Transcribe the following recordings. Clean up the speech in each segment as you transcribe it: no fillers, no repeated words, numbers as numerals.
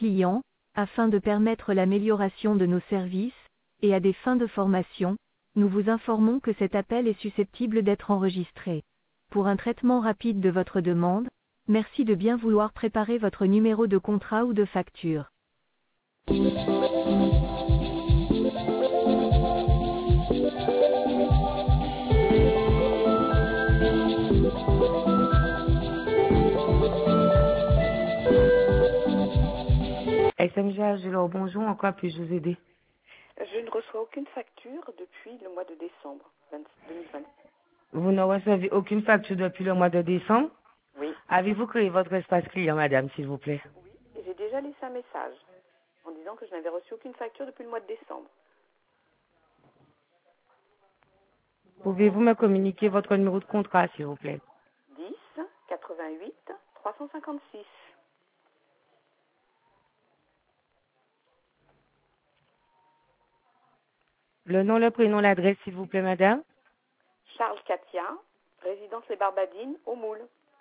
client, afin de permettre l'amélioration de nos services, et à des fins de formation, nous vous informons que cet appel est susceptible d'être enregistré. Pour un traitement rapide de votre demande, merci de bien vouloir préparer votre numéro de contrat ou de facture. SMGH, alors bonjour, en quoi puis-je vous aider? Je ne reçois aucune facture depuis le mois de décembre 2020. Vous ne recevez aucune facture depuis le mois de décembre? Oui. Avez-vous créé votre espace client, madame, s'il vous plaît? Oui, et j'ai déjà laissé un message en disant que je n'avais reçu aucune facture depuis le mois de décembre. Pouvez-vous me communiquer votre numéro de contrat, s'il vous plaît? 10 88 356. Le nom, le prénom, l'adresse, s'il vous plaît, madame? Charles Katia, résidence Les Barbadines, au Moule.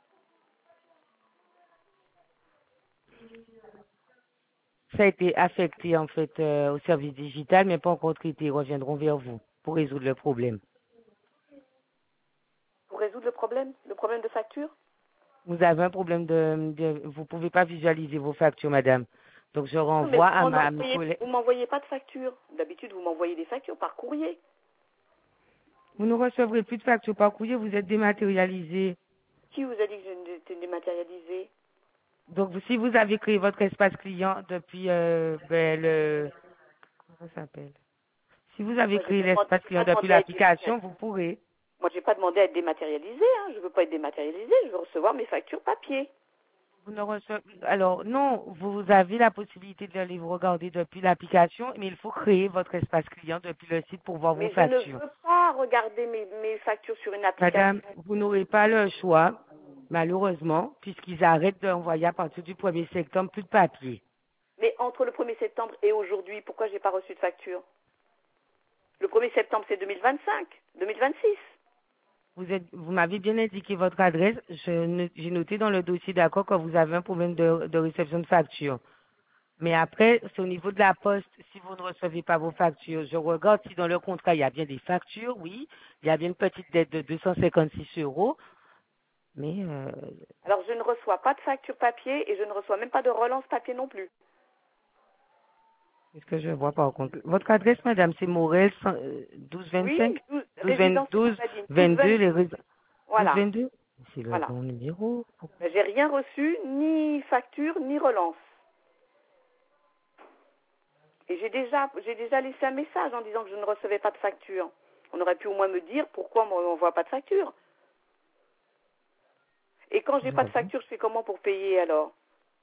Ça a été affecté, en fait, au service digital, mais pas encore traité. Ils reviendront vers vous pour résoudre le problème. Pour résoudre le problème de facture? Vous avez un problème vous pouvez pas visualiser vos factures, madame. Donc, je Non, mais renvoie à mes collègues. vous m'envoyez pas de facture. D'habitude, vous m'envoyez des factures par courrier. Vous ne recevrez plus de factures par courrier, vous êtes dématérialisé. Qui vous a dit que j'étais dématérialisée? Donc, si vous avez créé votre espace client depuis comment ça s'appelle? Si vous avez Moi, créé l'espace client depuis l'application, vous pourrez. Moi, j'ai pas demandé à être dématérialisée. Hein. Je veux pas être dématérialisée. Je veux recevoir mes factures papier. Vous ne recevez... Alors, non, vous avez la possibilité d'aller vous regarder depuis l'application, mais il faut créer votre espace client depuis le site pour voir vos Mais je ne factures. veux pas regarder mes factures sur une application. Madame, vous n'aurez pas le choix, malheureusement, puisqu'ils arrêtent d'envoyer à partir du 1er septembre plus de papier. Mais entre le 1er septembre et aujourd'hui, pourquoi j'ai pas reçu de facture? Le 1er septembre, c'est 2025, 2026. Vous m'avez bien indiqué votre adresse. J'ai noté dans le dossier d'accord que vous avez un problème de réception de facture. Mais après, c'est au niveau de la poste, si vous ne recevez pas vos factures. Je regarde si dans le contrat, il y a bien des factures, oui. Il y a bien une petite dette de 256 euros. Mais Alors, je ne reçois pas de facture papier et je ne reçois même pas de relance papier non plus. est-ce que je vois par contre? Votre adresse, madame, c'est Morel 1225 Oui, 12 22, les résidents. Voilà. 1222? C'est le Voilà. bon numéro. Ben, j'ai rien reçu, ni facture, ni relance. Et j'ai déjà laissé un message en disant que je ne recevais pas de facture. On aurait pu au moins me dire pourquoi on ne m'envoie pas de facture. Et quand j'ai pas de facture, je fais comment pour payer alors?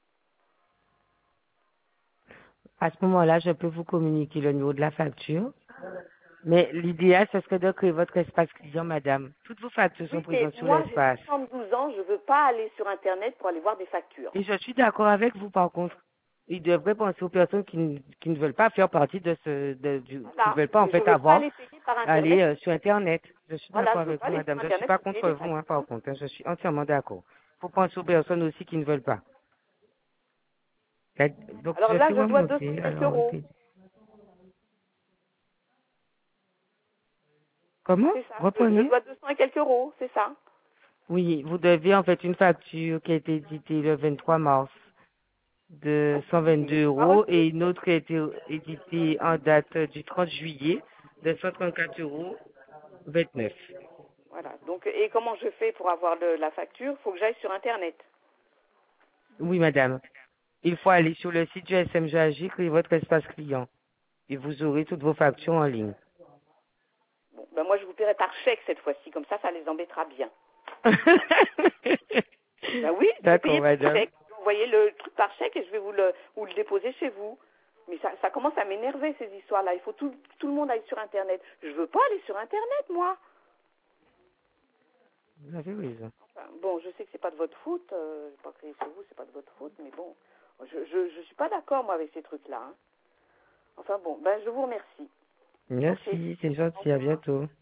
À ce moment-là, je peux vous communiquer le numéro de la facture. Mais l'idéal, ce serait de créer votre espace client, madame. Toutes vos factures sont Oui, mais présentes sur moi, j'ai l'espace. 72 ans, je ne veux pas aller sur Internet pour aller voir des factures. Et je suis d'accord avec vous, par contre. Il devrait penser aux personnes qui ne veulent pas faire partie qui ne Voilà. veulent pas, en Mais je ne fait, veux pas aller payer par Internet. aller sur Internet. Je suis Voilà, d'accord je ne veux avec pas vous, aller sur madame. Je ne suis pas Internet pour payer contre des vous, hein, factures. par contre. Hein. Je suis entièrement d'accord. Il faut penser aux personnes aussi qui ne veulent pas. Donc, Alors je là, suis je dois 200 remontée. et quelques Alors, euros. comment? C'est ça. Je Reprenez. dois 200 et quelques euros, c'est ça. Oui, vous devez en fait une facture qui a été éditée le 23 mars de 122 Pas euros reçu. et une autre qui a été éditée en date du 30 juillet de 134 euros 29. Voilà. Donc, et comment je fais pour avoir la facture? Il faut que j'aille sur Internet. Oui, madame. Il faut aller sur le site du SMGAG, créer votre espace client et vous aurez toutes vos factures en ligne. Bon, ben moi, je vous paierai par chèque cette fois-ci. Comme ça les embêtera bien. Ben oui, je vais D'accord, payer par madame. chèque. Je vais envoyer le truc par chèque et je vais vous le déposer chez vous. Mais ça commence à m'énerver, ces histoires-là. Il faut tout le monde aille sur Internet. Je veux pas aller sur Internet, moi. Vous avez raison. Enfin, bon, je sais que c'est pas de votre faute. Je vais pas crier sur vous, c'est pas de votre faute. Mais bon, je suis pas d'accord, moi, avec ces trucs-là. Hein. Enfin bon, ben je vous remercie. Ok. Merci, c'est gentil, à bientôt.